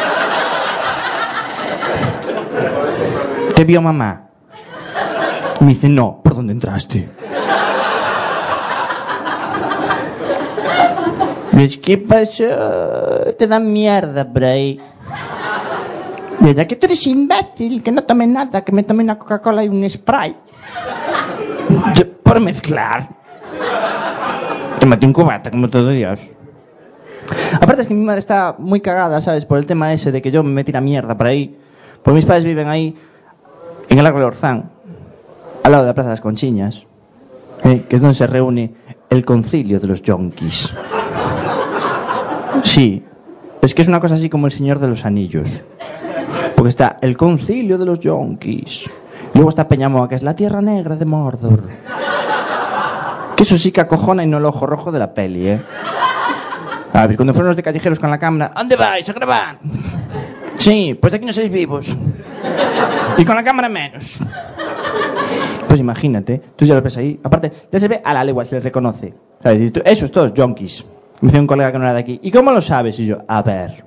¿Te vio mamá? Me dice, no, ¿por dónde entraste? ¿Ves qué pasó? Te dan mierda por ahí. Y ella, que tú eres imbécil, que no tome nada, que me tome una Coca-Cola y un Sprite. Yo, por mezclar. Tómate un cubata, como todo Dios. Aparte es que mi madre está muy cagada, ¿sabes? Por el tema ese de que yo me metí la mierda por ahí. Pues mis padres viven ahí, en el Largo de Orzán, al lado de la Plaza de las Conchiñas, ¿eh? Que es donde se reúne el concilio de los yonkis. Sí, es que es una cosa así como el Señor de los Anillos. Porque está el concilio de los yonkis. Luego está Peñamoa, que es la tierra negra de Mordor. Que eso sí que acojona y no el ojo rojo de la peli, ¿eh? A ver, cuando fueron los de callejeros con la cámara, ¿dónde vais a grabar? Sí, pues de aquí no sois vivos. Y con la cámara menos. Pues imagínate, tú ya lo ves ahí. Aparte, ya se ve a la legua, se le reconoce. ¿Sabes? Esos todos yonkis. Me decía un colega que no era de aquí. ¿Y cómo lo sabes? Y yo, a ver.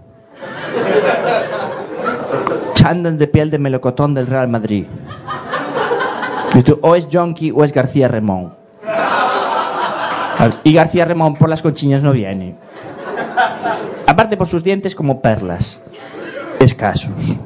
Chándal de piel de melocotón del Real Madrid. Y tú, o es yonki o es García Remón. Y García Remón por las Conchiñas no viene. Aparte por sus dientes como perlas. Escasos.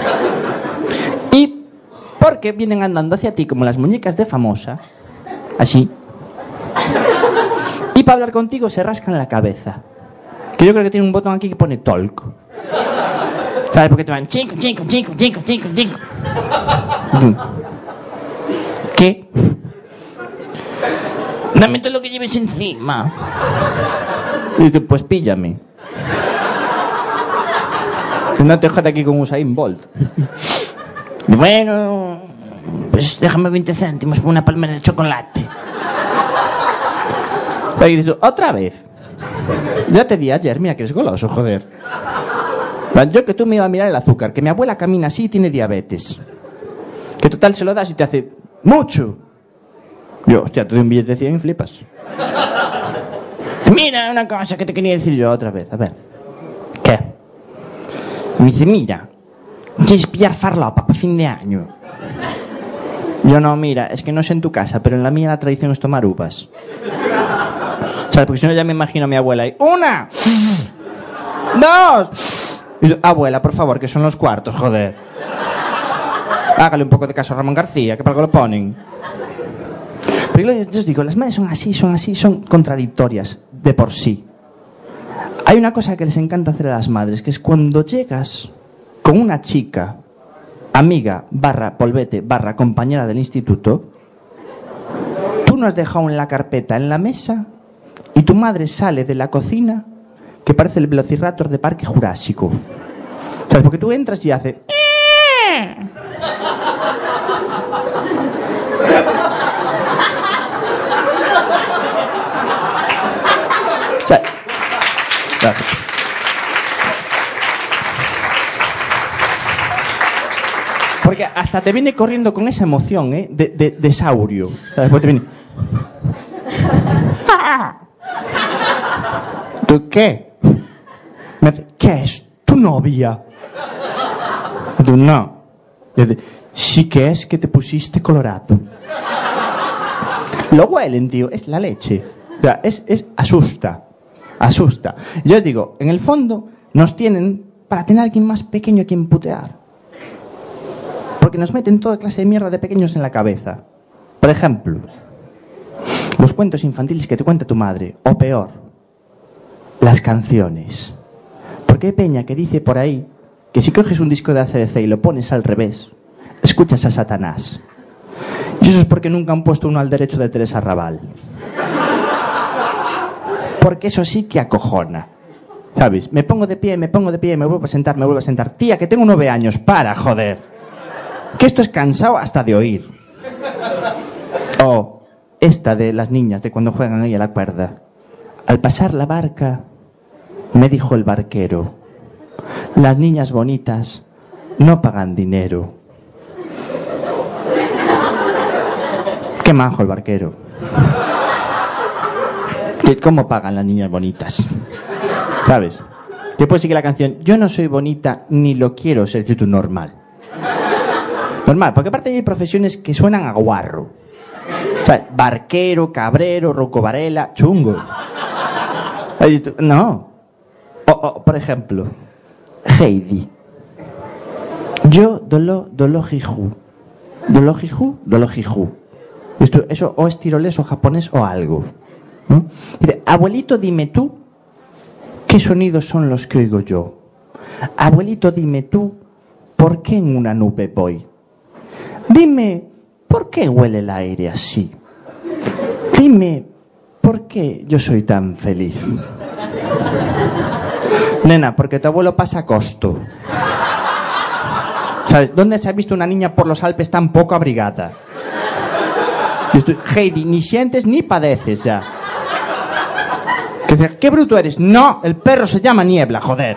Y porque vienen andando hacia ti como las muñecas de Famosa. Así. Y para hablar contigo se rascan la cabeza. Que yo creo que tiene un botón aquí que pone talk. ¿Sabes? Porque te van chico, chico, chico, chico, chico, chico. ¿Qué? Dame todo lo que lleves encima. Y dices, pues píllame. No te jodas aquí con Usain Bolt. Bueno, pues déjame veinte céntimos por una palmera de chocolate. Y dices, otra vez. Ya te di ayer, mira que eres goloso, joder. Yo que tú me iba a mirar el azúcar, que mi abuela camina así y tiene diabetes. Que total se lo das y te hace mucho. Yo, hostia, te doy un billete de cien y flipas. Mira una cosa que te quería decir yo otra vez, a ver. ¿Qué? Me dice, mira, ¿quieres pillar farlopa para fin de año? Yo no, mira, es que no sé en tu casa, pero en la mía la tradición es tomar uvas. ¿Sabes? Porque si no ya me imagino a mi abuela ahí. ¡Una! ¡Dos! Y yo, abuela, por favor, que son los cuartos, joder. Hágale un poco de caso a Ramón García, que para algo lo ponen. Pero yo os digo, las madres son así, son así, son contradictorias de por sí. Hay una cosa que les encanta hacer a las madres, que es cuando llegas con una chica, amiga, barra, polvete, barra, compañera del instituto, tú no has dejado en la carpeta en la mesa y tu madre sale de la cocina que parece el velociraptor de Parque Jurásico. ¿Sabes? Porque tú entras y hace... O sea, gracias. Porque hasta te viene corriendo con esa emoción, ¿eh? De, de, de saurio. ¿Sabes? Porque te viene... ¿Tú qué? Me dice, ¿qué es? ¿Tu novia? Y tú, no. Y dice, sí que es que te pusiste colorado. Lo huelen, tío, es la leche. O sea, es, es asusta. Asusta. Yo os digo, en el fondo nos tienen para tener a alguien más pequeño a quien putear. Porque nos meten toda clase de mierda de pequeños en la cabeza. Por ejemplo, los cuentos infantiles que te cuenta tu madre. O peor, las canciones. Porque hay peña que dice por ahí que si coges un disco de A C D C y lo pones al revés, escuchas a Satanás. Y eso es porque nunca han puesto uno al derecho de Teresa Raval. Porque eso sí que acojona. ¿Sabes? Me pongo de pie, me pongo de pie, me vuelvo a sentar, me vuelvo a sentar. Tía, que tengo nueve años, para, joder. Que esto es cansado hasta de oír. O esta de las niñas, de cuando juegan ahí a la cuerda. Al pasar la barca, me dijo el barquero, las niñas bonitas no pagan dinero. Qué majo el barquero. ¿Cómo pagan las niñas bonitas? ¿Sabes? Después sigue la canción, yo no soy bonita ni lo quiero ser, tú normal. Normal, porque aparte hay profesiones que suenan a guarro. O sea, barquero, cabrero, Rocco Varela, chungo. No. O, o, por ejemplo, Heidi. Yo dolo dolo jiju. Dolo jiju, dolo jiju. Esto, eso o es tirolés o japonés o algo. ¿No? Dice, abuelito, dime tú qué sonidos son los que oigo yo. Abuelito, dime tú por qué en una nube voy. Dime, ¿por qué huele el aire así? Dime, ¿por qué yo soy tan feliz? Nena, porque tu abuelo pasa costo. ¿Sabes? ¿Dónde se ha visto una niña por los Alpes tan poco abrigada? Estoy, Heidi, ni sientes ni padeces ya. ¿Qué, ¿Qué bruto eres? No, el perro se llama Niebla, joder.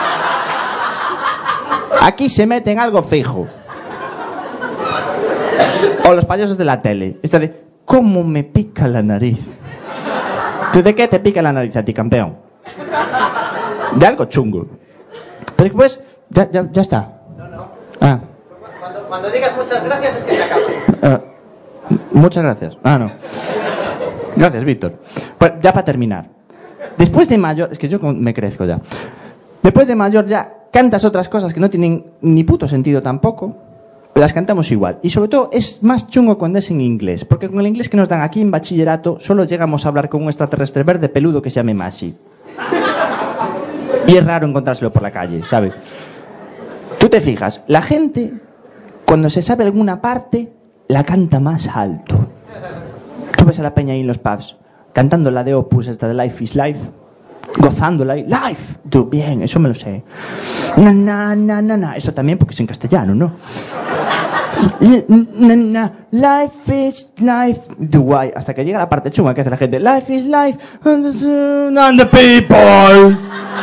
Aquí se mete en algo fijo. O los payasos de la tele. Esta de, ¿cómo me pica la nariz? ¿Tú de qué te pica la nariz a ti, campeón? De algo chungo. Pero después, ya, ya, ya está. Ah. Cuando, cuando digas muchas gracias es que se acaba. Uh, muchas gracias. Ah, no. Gracias, Víctor. Pues ya para terminar. Después de mayor... Es que yo me crezco ya. Después de mayor ya cantas otras cosas que no tienen ni puto sentido tampoco. Las cantamos igual. Y sobre todo es más chungo cuando es en inglés. Porque con el inglés que nos dan aquí en bachillerato solo llegamos a hablar con un extraterrestre verde peludo que se llame Masi. Y es raro encontrárselo por la calle, ¿sabes? Tú te fijas, la gente, cuando se sabe alguna parte, la canta más alto. Tú ves a la peña ahí en los pubs, cantando la de Opus, esta de Life is Life, gozándola ahí, Life, tú, bien, eso me lo sé. Na, na, na, na, na, esto también porque es en castellano, ¿no? Na, na, life is life, tú, guay, hasta que llega la parte chunga que hace la gente, Life is life, and the people.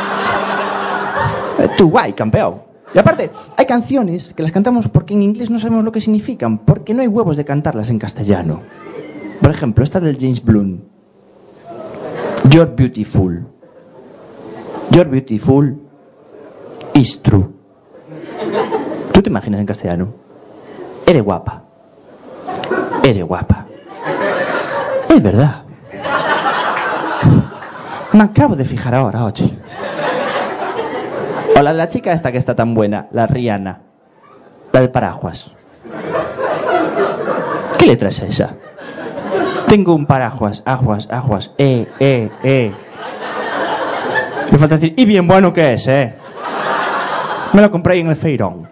Tú, guay, campeón. Y aparte, hay canciones que las cantamos porque en inglés no sabemos lo que significan, porque no hay huevos de cantarlas en castellano. Por ejemplo, esta del James Blunt. You're beautiful. You're beautiful. It's true. ¿Tú te imaginas en castellano? Eres guapa. Eres guapa. Es verdad. Me acabo de fijar ahora, oye. O la de la chica esta que está tan buena, la Rihanna. La del paraguas. ¿Qué letra es esa? Tengo un paraguas, aguas, aguas, eh, eh, eh. Me falta decir, y bien bueno que es, eh. Me lo compré en el feirón.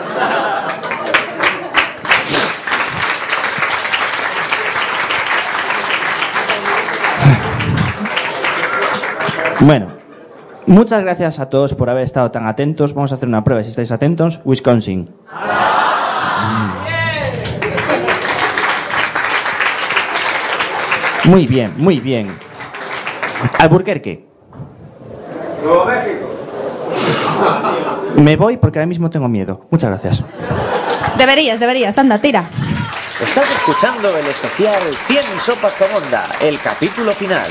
Bueno. Muchas gracias a todos por haber estado tan atentos. Vamos a hacer una prueba, si estáis atentos. Wisconsin. Muy bien, muy bien. Albuquerque. Nuevo México. Me voy porque ahora mismo tengo miedo. Muchas gracias. Deberías, deberías. Anda, tira. Estás escuchando el especial cien sopas con Onda, el capítulo final.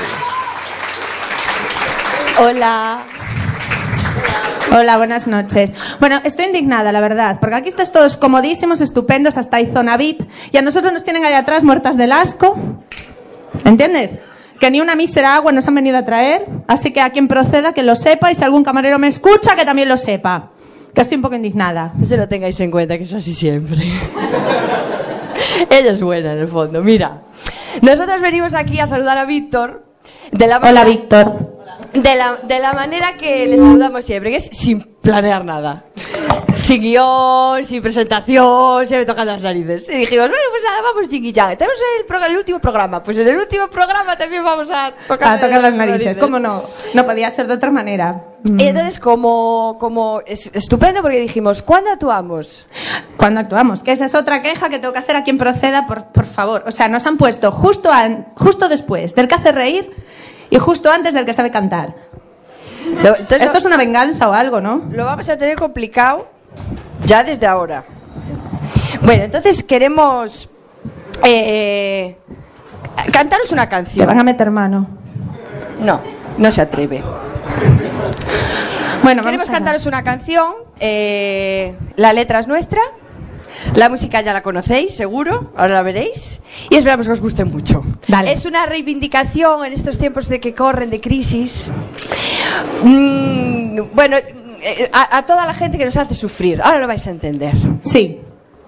Hola. Hola, buenas noches. Bueno, estoy indignada, la verdad, porque aquí estáis todos comodísimos, estupendos, hasta hay zona V I P, y a nosotros nos tienen ahí atrás muertas del asco. ¿Entiendes? Que ni una mísera agua nos han venido a traer, así que a quien proceda que lo sepa, y si algún camarero me escucha, que también lo sepa. Que estoy un poco indignada. No se lo tengáis en cuenta, que es así siempre. Ella es buena, en el fondo. Mira, nosotros venimos aquí a saludar a Víctor. De la Hola, Víctor. De la, de la manera que le saludamos siempre, que es sin planear nada. Sin guión, sin presentación, siempre tocando las narices. Y dijimos, bueno, pues nada, vamos chiquilla. Tenemos el, programa, el último programa. Pues en el último programa también vamos a tocar, a tocar las narices. narices. ¿Cómo no? No podía ser de otra manera. Y entonces, como, como es estupendo, porque dijimos, ¿cuándo actuamos? ¿Cuándo actuamos? Que esa es otra queja que tengo que hacer a quien proceda, por, por favor. O sea, nos han puesto justo, a, justo después del que hace reír y justo antes del que sabe cantar. Lo, entonces, Esto es una venganza o algo, ¿no? Lo vamos a tener complicado ya desde ahora. Bueno, entonces queremos eh, cantaros una canción. ¿Te van a meter mano? No, no se atreve. Bueno, queremos vamos a cantaros una canción. Eh, la letra es nuestra. La música ya la conocéis, seguro, ahora la veréis. Y esperamos que os guste mucho. Dale. Es una reivindicación en estos tiempos de que corren de crisis. Mm, bueno, eh, a, a toda la gente que nos hace sufrir. Ahora lo vais a entender. Sí.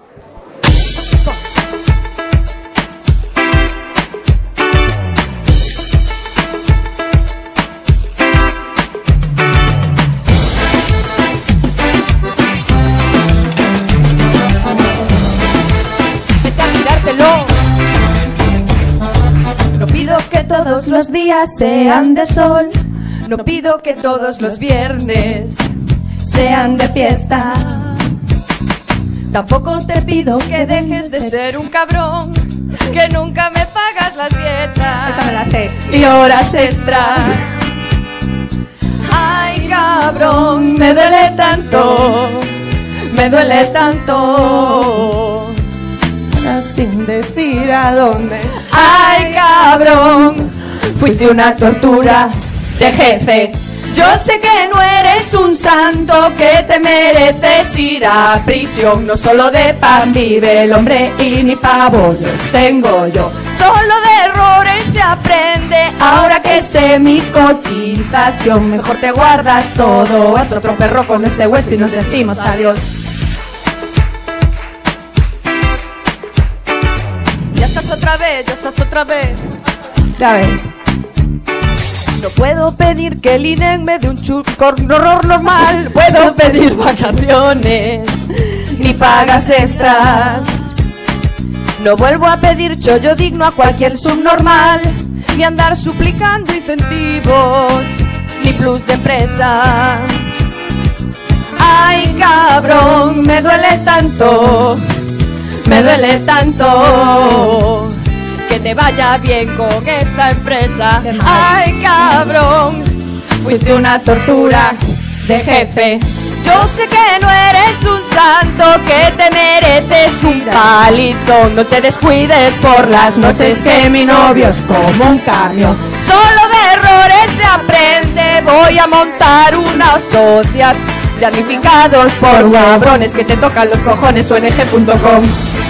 Vete a mirártelo. No pido que todos los días sean de sol. No pido que todos los viernes sean de fiesta. Tampoco te pido que dejes de ser un cabrón, que nunca me pagas las dietas. Esa me la sé. Y horas extras. Ay, cabrón, me duele tanto, me duele tanto. Sin decir a dónde. Ay, cabrón, fuiste una tortura de jefe. Yo sé que no eres un santo, que te mereces ir a prisión. No solo de pan vive el hombre y ni pabollos tengo yo. Solo de errores se aprende, ahora que sé mi cotización. Mejor te guardas todo, haz otro perro con ese hueso y nos decimos adiós. Ya estás otra vez, ya estás otra vez. Ya ves. No puedo pedir que el I N E me dé un horror normal. Puedo pedir vacaciones, ni pagas extras. No vuelvo a pedir chollo digno a cualquier subnormal, ni andar suplicando incentivos, ni plus de empresa. Ay, cabrón, me duele tanto, me duele tanto. Que te vaya bien con esta empresa. Ay, cabrón, fuiste una tortura de jefe. Yo sé que no eres un santo, que te mereces un palizón. No te descuides por las noches, que mi novio es como un camión. Solo de errores se aprende. Voy a montar una sociedad de damnificados por cabrones que te tocan los cojones. O N G punto com.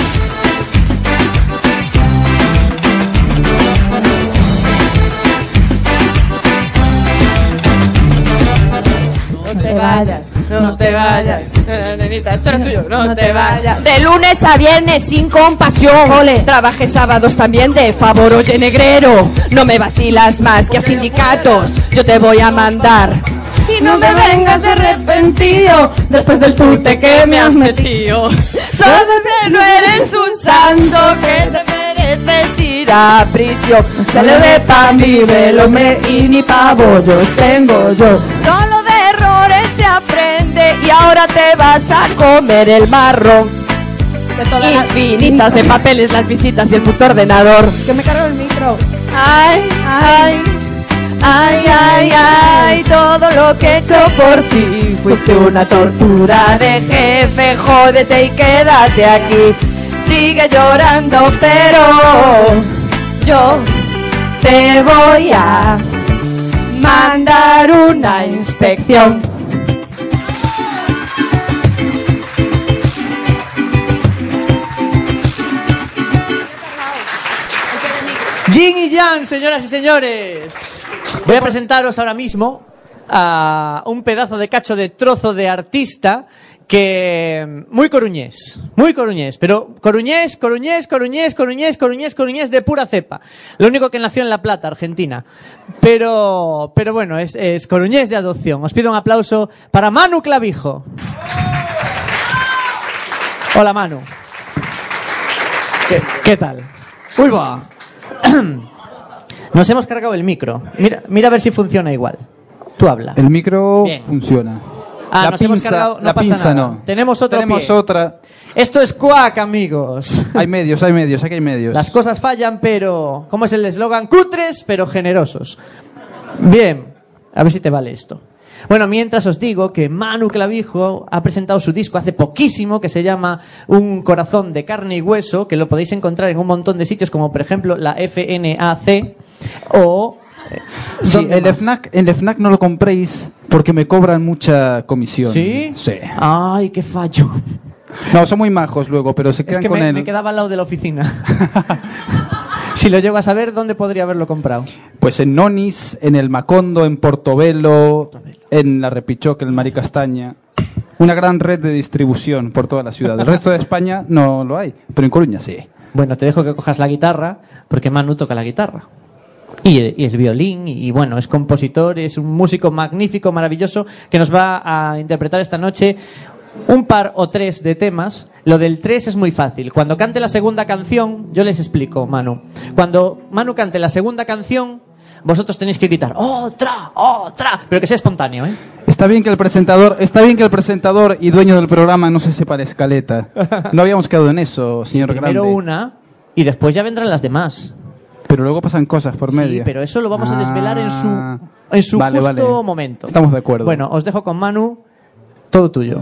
No te vayas, No te vayas, nenita, esto era tuyo, no, no te te vayas. vayas. De lunes a viernes sin compasión. Ole. Trabajé sábados también de favor, oye negrero. No me vacilas más que a sindicatos, yo te voy a mandar. Y no me vengas de repentido, después del tute que me has metido. Solo que no eres un santo, que te mereces ir a prisión. Solo de pan vive el hombre y ni pabollos tengo yo. Solo de errores se aprende y ahora te vas a comer el marrón. Infinitas de papeles, las visitas y el puto ordenador. Que me cargo el micro. Ay, ay, ay, ay, ay, todo lo que he hecho por ti. Fuiste una tortura de jefe, jódete y quédate aquí. Sigue llorando, pero yo te voy a mandar una inspección. Yin y Yang, señoras y señores. Voy a presentaros ahora mismo a un pedazo de cacho de trozo de artista que muy coruñés, muy coruñés, pero coruñés, coruñés, coruñés, coruñés, coruñés, coruñés de pura cepa. Lo único que nació en La Plata, Argentina. Pero, pero bueno, es, es coruñés de adopción. Os pido un aplauso para Manu Clavijo. Hola, Manu. ¿Qué, qué tal? Uy, va. Nos hemos cargado el micro. Mira, mira a ver si funciona igual. Tú habla. El micro Bien. funciona. Ah, la nos pinza, hemos cargado, no la pasa pinza nada. no. Tenemos otro Tenemos pie. otra. Esto es Quack, amigos. Hay medios, hay medios, aquí hay medios. Las cosas fallan, pero... ¿Cómo es el eslogan? Cutres, pero generosos. Bien, a ver si te vale esto. Bueno, mientras os digo que Manu Clavijo ha presentado su disco hace poquísimo, que se llama Un corazón de carne y hueso, que lo podéis encontrar en un montón de sitios, como por ejemplo la F N A C o... Sí, el FNAC, el FNAC no lo compréis porque me cobran mucha comisión. ¿Sí? Sí. Ay, qué fallo. No, son muy majos luego, pero se quedan Es que con me, el... me quedaba al lado de la oficina. Si lo llego a saber, ¿dónde podría haberlo comprado? Pues en Nonis, en el Macondo, en Portobelo... en la Repichoque, el Maricastaña, una gran red de distribución por toda la ciudad. El resto de España no lo hay, pero en Coruña sí. Bueno, te dejo que cojas la guitarra, porque Manu toca la guitarra. Y el, y el violín, y, y bueno, es compositor, es un músico magnífico, maravilloso, que nos va a interpretar esta noche un par o tres de temas. Lo del tres es muy fácil. Cuando cante la segunda canción, yo les explico, Manu. Cuando Manu cante la segunda canción, vosotros tenéis que gritar ¡otra! ¡otra! Pero que sea espontáneo, ¿eh? Está bien que el presentador, está bien que el presentador y dueño del programa no se sepa la escaleta. No habíamos quedado en eso, señor Primero Grande. una y después ya vendrán las demás. Pero luego pasan cosas por Sí, medio. pero eso lo vamos a desvelar en su Ah. en su Vale, justo vale. momento. Estamos de acuerdo. Bueno, os dejo con Manu. Todo tuyo.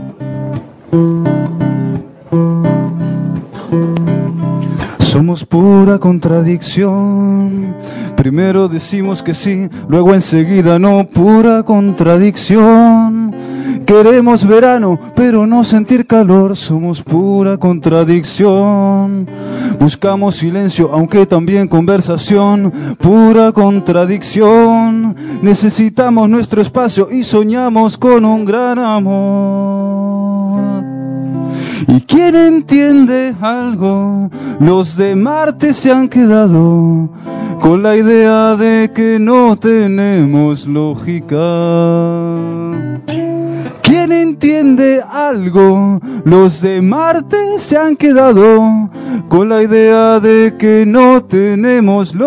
Somos pura contradicción. Primero decimos que sí, luego enseguida no, pura contradicción. Queremos verano, pero no sentir calor. Somos pura contradicción. Buscamos silencio, aunque también conversación. Pura contradicción. Necesitamos nuestro espacio y soñamos con un gran amor. ¿Y quién entiende algo? Los de Marte se han quedado con la idea de que no tenemos lógica. ¿Quién entiende algo? Los de Marte se han quedado con la idea de que no tenemos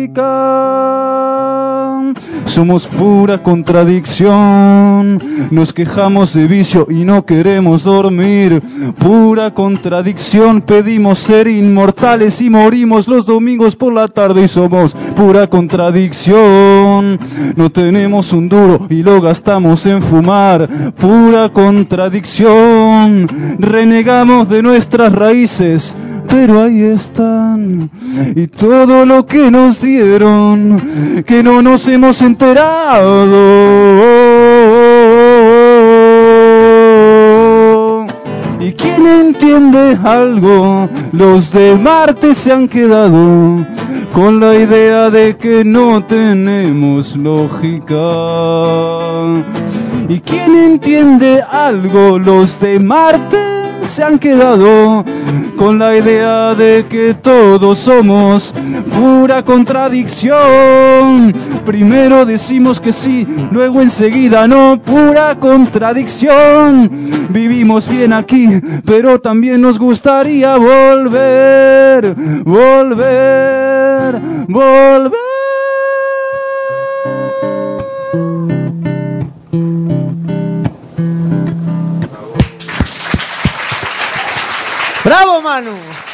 lógica. Somos pura contradicción. Nos quejamos de vicio y no queremos dormir. Pura contradicción. Pedimos ser inmortales y morimos los domingos por la tarde y somos pura contradicción. No tenemos un duro y lo gastamos en fumar. Pura contradicción. Renegamos de nuestras raíces, pero ahí están. Y todo lo que nos dieron, que no nos hemos enterado. ¿Y quién entiende algo? Los de Marte se han quedado con la idea de que no tenemos lógica. ¿Y quién entiende algo? Los de Marte se han quedado con la idea de que todos somos pura contradicción. Primero decimos que sí, luego enseguida no, pura contradicción. Vivimos bien aquí, pero también nos gustaría volver, volver, volver. ¡Bravo, Manu!